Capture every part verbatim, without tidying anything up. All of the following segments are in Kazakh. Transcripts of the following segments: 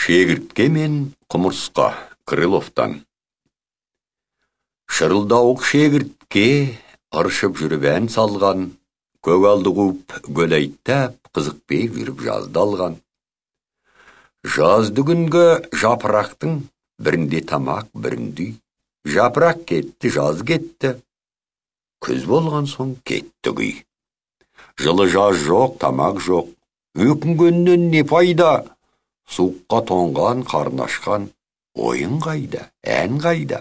Шегіртке мен құмырсқа Крыловтан. Шырылдауық шегіртке ыршып жүріп ән салған, көгалды қуып гөл айттап, қызықпен жүріп жазды алған. Жазды күнгі жапырақтың бірінде тамақ, бірінде үй. Жапырақ кетті, жаз кетті. Күз болған соң кетті күй. Жылы жаз жоқ, тамақ жоқ. Өкінгеннен не пайда? Суыққа тоңған, қарны ашқан, ойын қайда, ән қайда?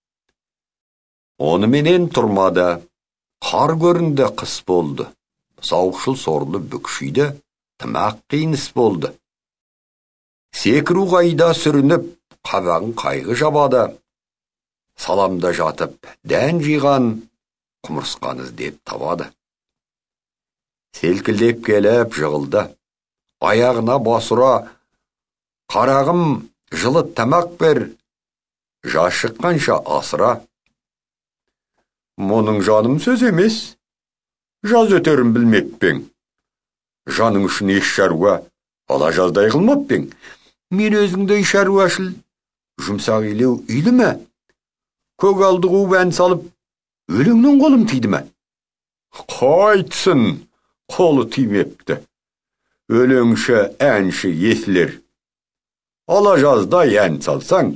Оныменен тұрмады, қар көрінді, қыс болды. Сауықшыл сорлы бүкшейді, тымақ қиыныс болды. Секіру қайда сүрініп, қабағын қайғы жабады. Саламда жатып, дән жиған, құмырсқаны іздеп табады. Селкілдеп келіп жығылды, аяғына басыра, қарағым, жылы тамақ бер, жас шыққанша асыра. Мұның жаным сөз емес, жаз өтерін білмеппең. Жаның үшін еш шаруа, ала жаздай қылмаппең. Мен өзіңдей шаруашыл, жұмсақ илеу үйлі ме? Көгалды қуып ән салып, өлеңнен қолым тиді ме? Қайтсын, қолы тимепті. Өлеңші, әнші есілер. Ала жаздай ән салсаң,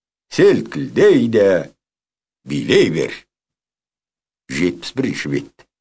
селкілдей де билей бер. жетпіс бірінші бет.